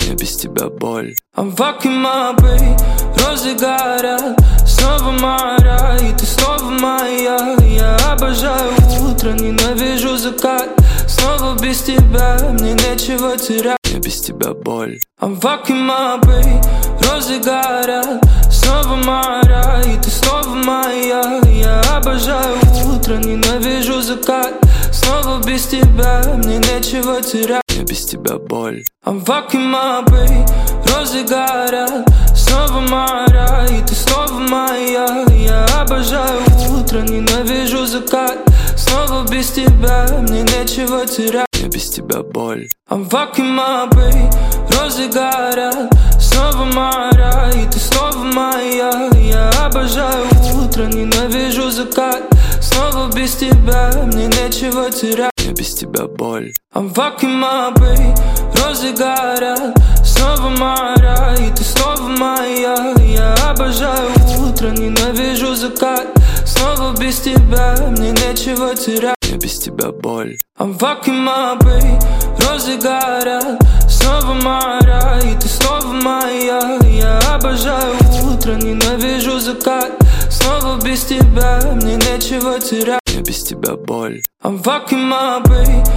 Я без тебя боль. I'm fucking my babe. Розы горят, снова мара, и ты снова моя. Я обожаю утро, ненавижу закат. Снова без тебя, мне нечего терять. Я без тебя боль. I'm fucking my babe. Розы горят, снова мара, и ты снова моя. Я обожаю утро, ненавижу закат. Снова без тебя, мне нечего терять. Я без тебя боль. I'm fucking my babe. Розы горят, снова мара, и ты снова моя. Я обожаю утро, ненавижу закат. Снова без тебя, мне нечего терять. Я без тебя боль. I'm fucking my babe. Розы горят, снова мара, и ты снова моя. Я обожаю утро, ненавижу закат. Снова без тебя, мне нечего терять. Я без тебя боль. I'm fucking my babe. Розы горят, снова мара, и ты снова моя. Я обожаю утро, ненавижу закат. Снова без тебя, мне нечего терять. Я без тебя боль. I'm fucking my babe. Розы горят, снова мара, и ты снова моя. Я обожаю утро, ненавижу закат. Снова без тебя, мне нечего терять. Я без тебя боль. I'm fucking my babe.